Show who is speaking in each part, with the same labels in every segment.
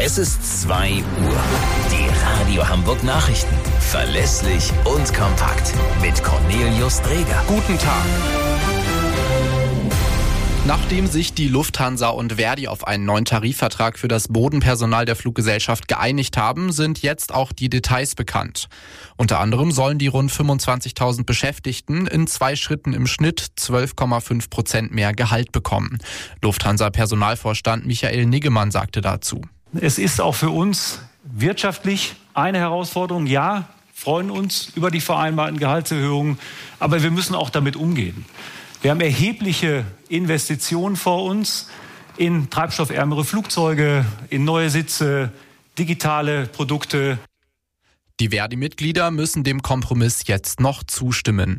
Speaker 1: Es ist 2 Uhr. Die Radio Hamburg Nachrichten. Verlässlich und kompakt. Mit Cornelius Dreger.
Speaker 2: Guten Tag. Nachdem sich die Lufthansa und Verdi auf einen neuen Tarifvertrag für das Bodenpersonal der Fluggesellschaft geeinigt haben, sind jetzt auch die Details bekannt. Unter anderem sollen die rund 25.000 Beschäftigten in 2 Schritten im Schnitt 12,5% mehr Gehalt bekommen. Lufthansa-Personalvorstand Michael Niggemann sagte dazu:
Speaker 3: Es ist auch für uns wirtschaftlich eine Herausforderung. Ja, freuen uns über die vereinbarten Gehaltserhöhungen, aber wir müssen auch damit umgehen. Wir haben erhebliche Investitionen vor uns in treibstoffärmere Flugzeuge, in neue Sitze, digitale Produkte.
Speaker 2: Die Verdi-Mitglieder müssen dem Kompromiss jetzt noch zustimmen.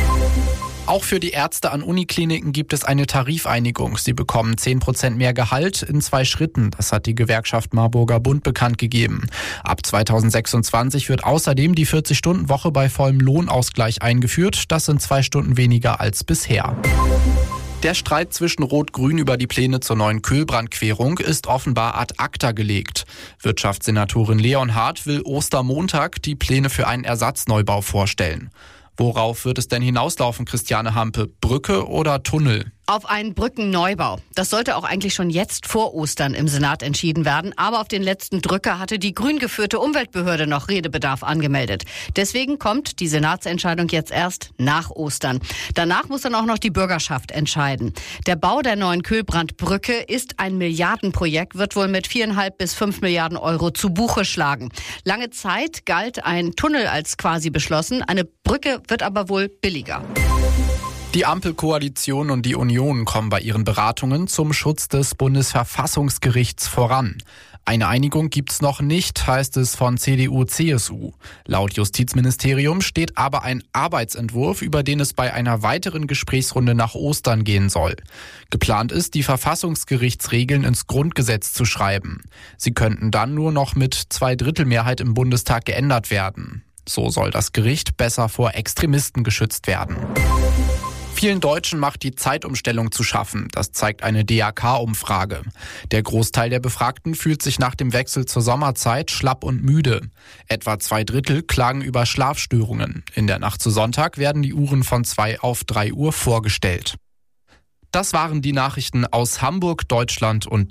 Speaker 2: Auch für die Ärzte an Unikliniken gibt es eine Tarifeinigung. Sie bekommen 10% mehr Gehalt in 2 Schritten. Das hat die Gewerkschaft Marburger Bund bekannt gegeben. Ab 2026 wird außerdem die 40-Stunden-Woche bei vollem Lohnausgleich eingeführt. Das sind 2 Stunden weniger als bisher. Der Streit zwischen Rot-Grün über die Pläne zur neuen Kühlbrandquerung ist offenbar ad acta gelegt. Wirtschaftssenatorin Leonhardt will Ostermontag die Pläne für einen Ersatzneubau vorstellen. Worauf wird es denn hinauslaufen, Christiane Hampe? Brücke oder Tunnel?
Speaker 4: Auf einen Brückenneubau. Das sollte auch eigentlich schon jetzt vor Ostern im Senat entschieden werden. Aber auf den letzten Drücker hatte die grün geführte Umweltbehörde noch Redebedarf angemeldet. Deswegen kommt die Senatsentscheidung jetzt erst nach Ostern. Danach muss dann auch noch die Bürgerschaft entscheiden. Der Bau der neuen Kühlbrandbrücke ist ein Milliardenprojekt, wird wohl mit 4,5 bis 5 Milliarden Euro zu Buche schlagen. Lange Zeit galt ein Tunnel als quasi beschlossen. Eine Brücke wird aber wohl billiger.
Speaker 2: Die Ampelkoalition und die Union kommen bei ihren Beratungen zum Schutz des Bundesverfassungsgerichts voran. Eine Einigung gibt's noch nicht, heißt es von CDU-CSU. Laut Justizministerium steht aber ein Arbeitsentwurf, über den es bei einer weiteren Gesprächsrunde nach Ostern gehen soll. Geplant ist, die Verfassungsgerichtsregeln ins Grundgesetz zu schreiben. Sie könnten dann nur noch mit 2/3 im Bundestag geändert werden. So soll das Gericht besser vor Extremisten geschützt werden. Vielen Deutschen macht die Zeitumstellung zu schaffen. Das zeigt eine DAK-Umfrage. Der Großteil der Befragten fühlt sich nach dem Wechsel zur Sommerzeit schlapp und müde. Etwa 2/3 klagen über Schlafstörungen. In der Nacht zu Sonntag werden die Uhren von 2 auf 3 Uhr vorgestellt. Das waren die Nachrichten aus Hamburg, Deutschland und